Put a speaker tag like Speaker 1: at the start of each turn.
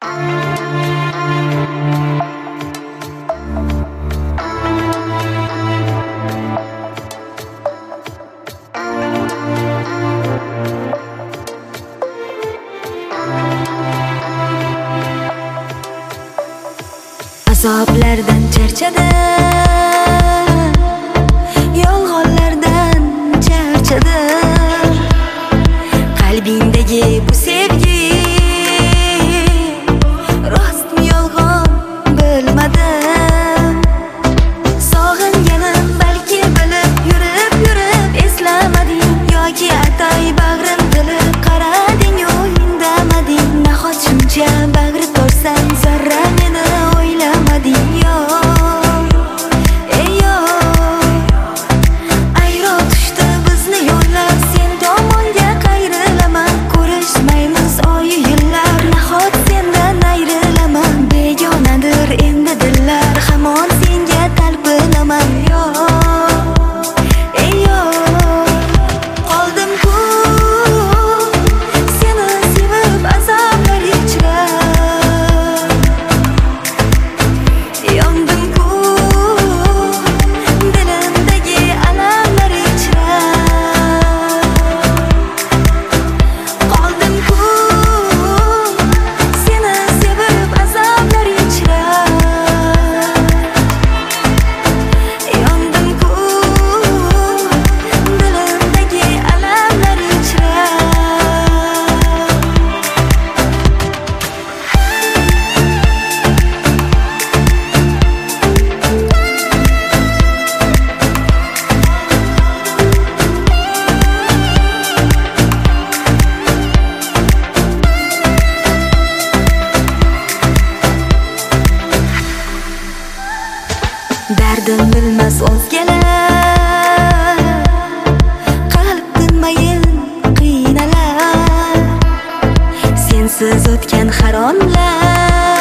Speaker 1: Azoblardan charchadim, yolg'onlardan charchadim. Qalbingdagi bu sevgi rostmi yolg'on bilmadim. Sog'inganim balki bilib yurib eslamading, yoki atay bag'rim tilib qarading-u indamading. Nahot shuncha bag'ri to'rsam zarra meni o'ylamading? Ayro tushdi bizni yo'llar, sen tomonga qayrilaman. Ko'rishmaymiz oyi yillar, nahot sendan ayrilaman. Begonadir endi dillar, hamon senga talpinaman. Qoldim-ku seni sevib azoblar ichra, yondim-ku dilimdagi alamlar ichra. Qoldim-ku seni sevib azoblar ichra, yondim-ku dilimdagi alamlar ichra. Dardim bilmas o'zgalar, qalb tinmayin qiynalar. Sensiz o'tgan har onlar